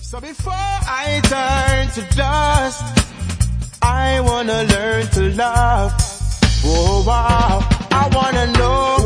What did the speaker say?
So before I turn to dust, I wanna learn to love. Oh wow, I wanna know